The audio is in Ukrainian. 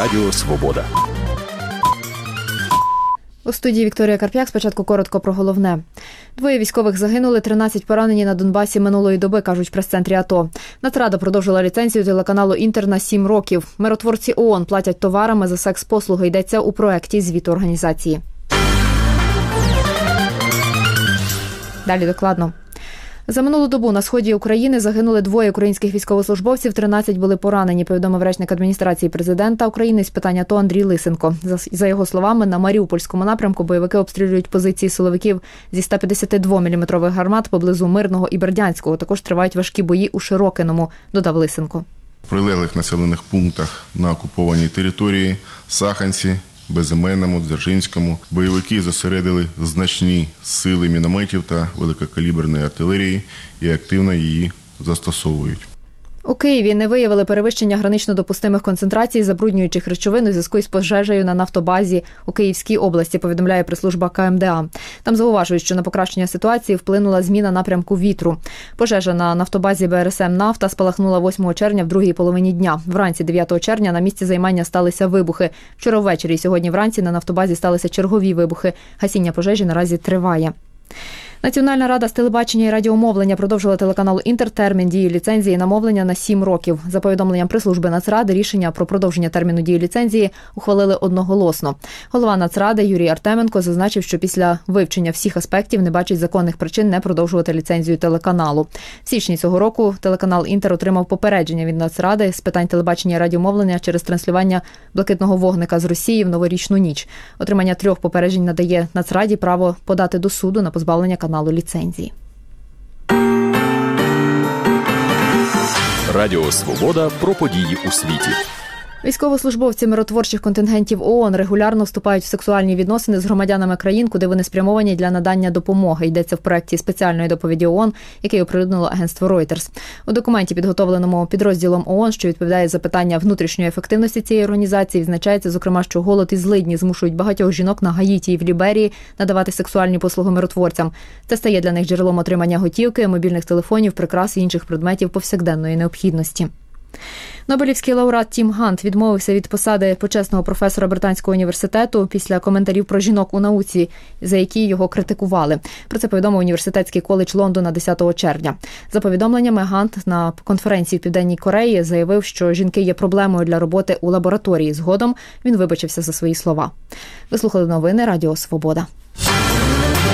Радіо Свобода. У студії Вікторія Карп'як. Спочатку коротко про головне. 2 військових загинули, 13 поранені на Донбасі минулої доби, кажуть в прес-центрі АТО. Нацрада продовжила ліцензію телеканалу «Інтер» на 7 років. Миротворці ООН платять товарами за секс-послуги, йдеться у проекті звіту організації. Далі докладно. За минулу добу на сході України загинули 2 українських військовослужбовців, 13 були поранені, повідомив речник адміністрації президента України з питань АТО Андрій Лисенко. За його словами, на Маріупольському напрямку бойовики обстрілюють позиції силовиків зі 152-мм гармат поблизу Мирного і Бердянського. Також тривають важкі бої у Широкиному, додав Лисенко. В прилеглих населених пунктах на окупованій території Саханці, Безіменному, Дзержинському бойовики зосередили значні сили мінометів та великокаліберної артилерії і активно її застосовують. У Києві не виявили перевищення гранично допустимих концентрацій забруднюючих речовин у зв'язку із пожежею на нафтобазі у Київській області, повідомляє прес-служба КМДА. Там зауважують, що на покращення ситуації вплинула зміна напрямку вітру. Пожежа на нафтобазі БРСМ «Нафта» спалахнула 8 червня в другій половині дня. Вранці 9 червня на місці займання сталися вибухи. Вчора ввечері і сьогодні вранці на нафтобазі сталися чергові вибухи. Гасіння пожежі наразі триває. Національна рада з телебачення і радіомовлення продовжила телеканалу «Інтер» термін дії ліцензії на мовлення на 7 років. За повідомленням прес-служби Нацради, рішення про продовження терміну дії ліцензії ухвалили одноголосно. Голова Нацради Юрій Артеменко зазначив, що після вивчення всіх аспектів не бачить законних причин не продовжувати ліцензію телеканалу. В січні цього року телеканал «Інтер» отримав попередження від Нацради з питань телебачення і радіомовлення через транслювання «Блакитного вогника» з Росії в новорічну ніч. Отримання 3 попереджень надає Нацраді право подати до суду на позбавлення каналу ліцензії. Радіо Свобода про події у світі. Військовослужбовці миротворчих контингентів ООН регулярно вступають в сексуальні відносини з громадянами країн, куди вони спрямовані для надання допомоги. Йдеться в проєкті спеціальної доповіді ООН, який оприлюднило агентство Reuters. У документі, підготовленому підрозділом ООН, що відповідає за питання внутрішньої ефективності цієї організації, відзначається, зокрема, що голод і злидні змушують багатьох жінок на Гаїті і в Ліберії надавати сексуальні послуги миротворцям. Це стає для них джерелом отримання готівки, мобільних телефонів, прикрас і інших предметів повсякденної необхідності. Нобелівський лауреат Тім Гант відмовився від посади почесного професора Британського університету після коментарів про жінок у науці, за які його критикували. Про це повідомив університетський коледж Лондона 10 червня. За повідомленнями, Гант на конференції в Південній Кореї заявив, що жінки є проблемою для роботи у лабораторії. Згодом він вибачився за свої слова. Ви слухали новини Радіо Свобода.